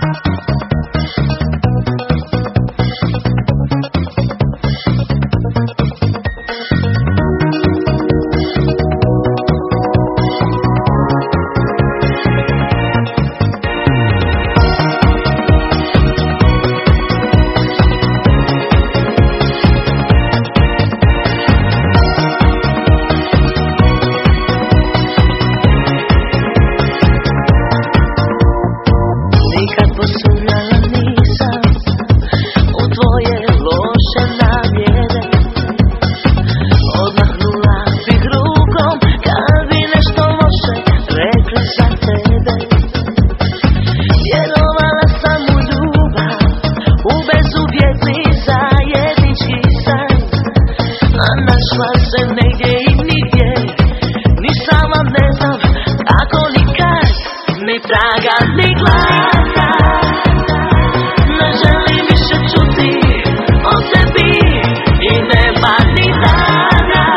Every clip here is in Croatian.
Našla se negdje i nigdje, ni sama ne znam kako ni kad, ni traga ni glasa. Ne želim više čuti o tebi i nema ni dana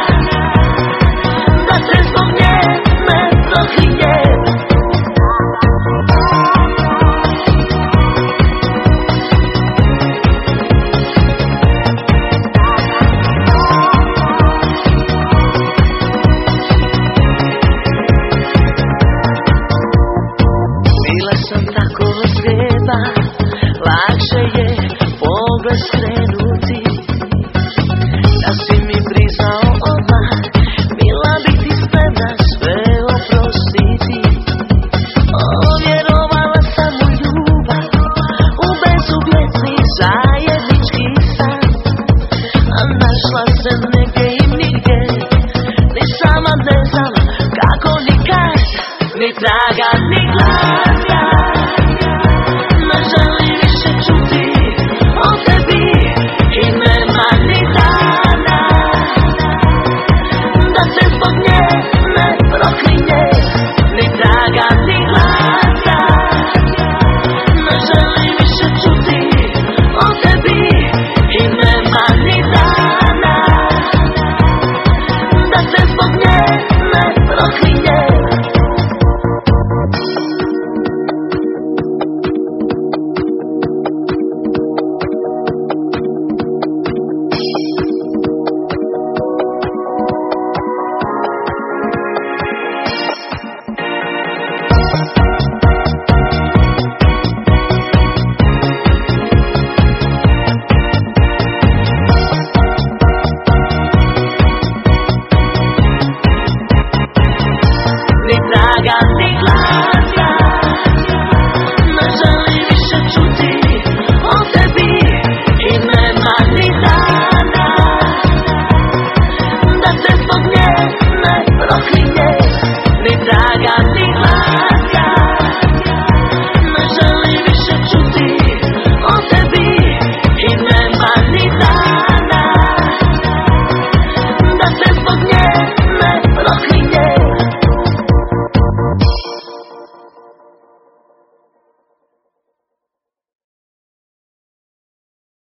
da se zbog nje ne proklinjem. Bila sam tako slijepa, lakše je